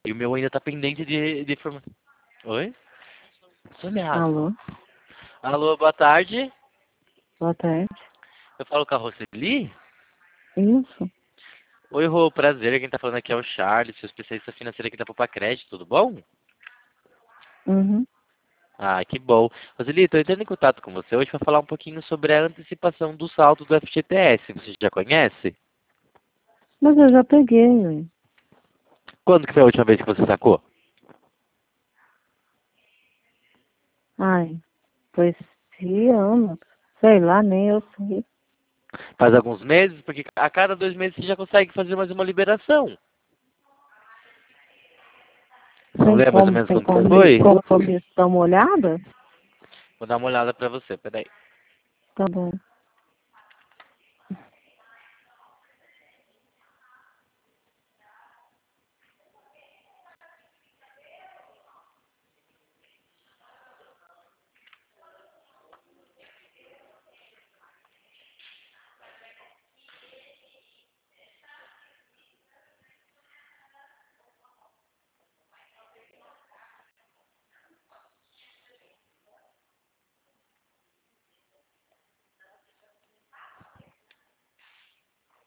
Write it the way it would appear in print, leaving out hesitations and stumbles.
E o meu ainda tá pendente de forma... Oi? Sou ameaça. Alô? Alô, boa tarde. Boa tarde. Eu falo com a Roseli? Isso? Oi, Rô, prazer. Quem tá falando aqui é o Charles, seu especialista financeiro aqui da Poupa Crédito, tudo bom? Uhum. Ah, que bom. Roseli, tô entrando em contato com você hoje para falar um pouquinho sobre a antecipação do saldo do FGTS. Você já conhece? Mas eu já peguei, ué. Quando que foi a última vez que você sacou? Ai, foi esse ano. Sei lá, nem eu sei. Faz alguns meses? Porque a cada 2 meses você já consegue fazer mais uma liberação. Não lembra mais ou menos Tem quando que como foi? compromisso dar uma olhada? Vou dar uma olhada pra você, peraí. Tá bom.